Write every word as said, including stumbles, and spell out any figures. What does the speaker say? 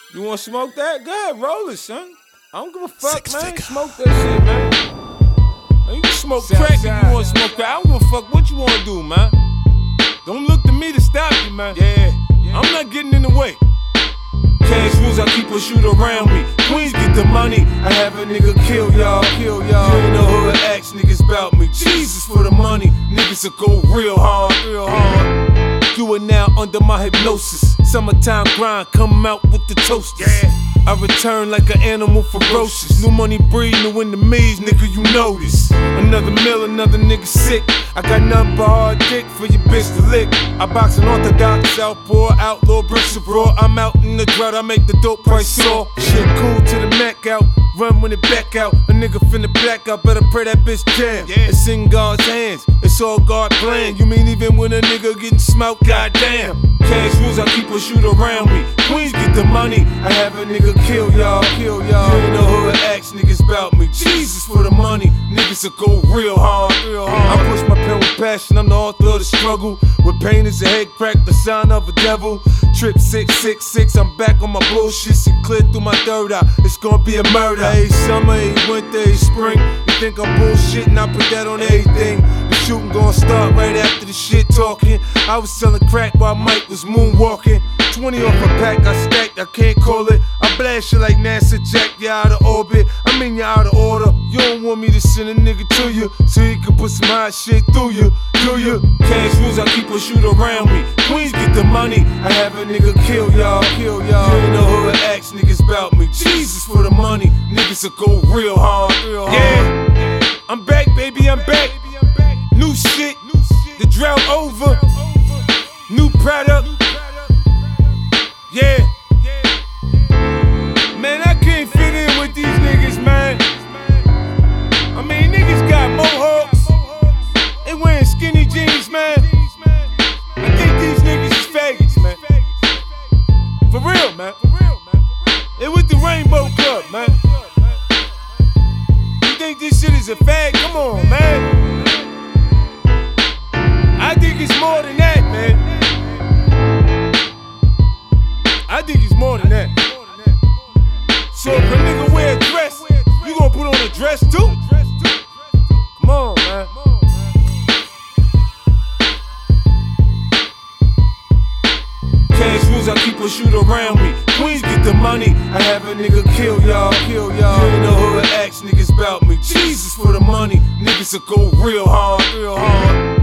You wanna smoke that? Go ahead, roll it, son. I don't give a fuck, Six man. figure. Smoke that shit, man. Man, you can smoke crack if you wanna smoke crack. I don't give a fuck what you wanna do, man. Don't look to me to stop you, man. Yeah, I'm not getting in the way. Cash rules, I keep a shooter around me. Queens get the money, I have a nigga kill y'all, kill y'all. You ain't know who to ask niggas about me. Jesus for the money, niggas will go real hard, real hard. Do it now under my hypnosis. Summertime grind, come out with the toasters. Yeah. I return like an animal ferocious. New money breed, new enemies, nigga, you know this. Another mill, another nigga sick. I got nothing but hard dick for your bitch to lick. I box an orthodox, southpaw, outlaw, bricks of raw. I'm out in the drought, I make the dope price soar. Shit cool to the Mac out, run when it back out. A nigga finna black out, better pray that bitch jam. Yeah. It's in God's hands, it's all God plan. You mean even when a nigga getting smoked, goddamn. Cash rules, I keep a shooter around me. Queens get the money, I have a nigga kill y'all, kill y'all. You ain't know who to ask niggas about me. Jesus for the money, niggas will go real hard, real hard. I push my pen with passion, I'm the author of the struggle. With pain is a head crack, the sign of a devil. Trip six six six, I'm back on my bullshit. Shit clear through my third eye, it's gonna be a murder. Hey, summer, hey, winter, hey, spring. You think I'm bullshitting, I put that on everything. The shooting gonna start right after the shit talking. I was selling crack while Mike was moonwalking. twenty off a pack, I stacked, I can't call it. I blast you like NASA Jack, you out of orbit. I mean you out of order. You don't want me to send a nigga to you, so he can put some hot shit through you, do you? Cash rules, I keep a shooter around me. Queens get the money, I have a nigga kill y'all, kill y'all. You ain't know who to ask niggas about me. Jesus for the money, niggas will go real hard, real hard. Yeah, I'm back, baby, I'm back. New shit, the drought over. New product. Yeah. Man, I can't fit in with these niggas, man. I mean, niggas got mohawks. They wearing skinny jeans, man. I think these niggas is faggots, man. For real, man. They with the Rainbow Club, man. You think this shit is a fag? Come on, man. I think it's more than that, man. I think it's more than that. So if a nigga wear a dress, you gon' put on a dress too? Come on, man. Cash rules, I keep a shooter around me. Queens get the money, I have a nigga kill y'all, kill y'all. You ain't know who to ask niggas about me. Jesus for the money, niggas will go real hard, real hard.